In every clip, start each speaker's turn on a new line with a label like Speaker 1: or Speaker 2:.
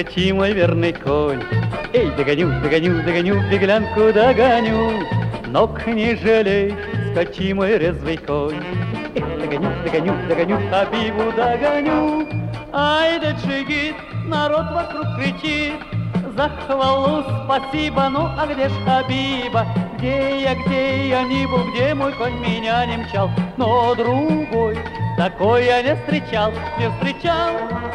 Speaker 1: скачи, мой верный конь. Эй, догоню, догоню, догоню, беглянку догоню. Ног не жалей, скачи, мой резвый конь. Эй, догоню, догоню, догоню, Хабибу догоню. Ай да джигит, народ вокруг кричит. За хвалу спасибо, ну а где ж Хабиба? Где я не был, где мой конь меня не мчал? Но другой такой я не встречал, не встречал.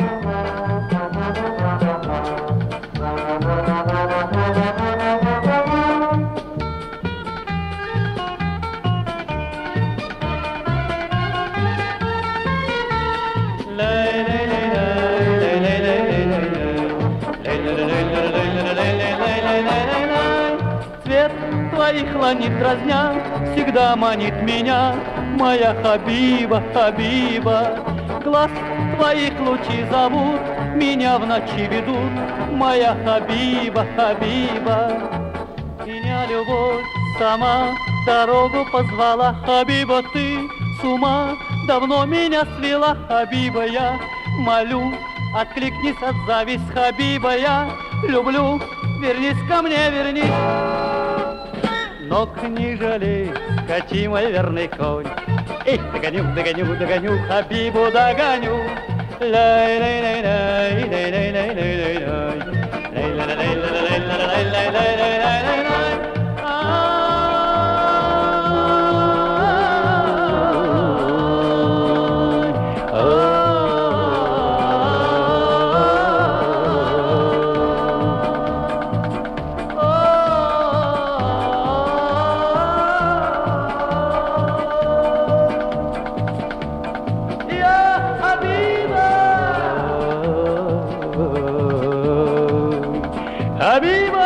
Speaker 1: Цвет твоих ланит дразня, всегда манит меня, моя Хабиба, Хабиба. Глаз твоих лучи зовут, меня в ночи ведут, моя Хабиба, Хабиба. Меня любовь сама дорогу позвала, Хабиба, ты с ума давно меня свела, Хабиба, я молю, откликнись, отзовись, Хабиба, я люблю, вернись ко мне, вернись. Ног не жалей, скачи, мой верный конь. Эй, догоню, догоню, догоню, Хабибу догоню. Habiba!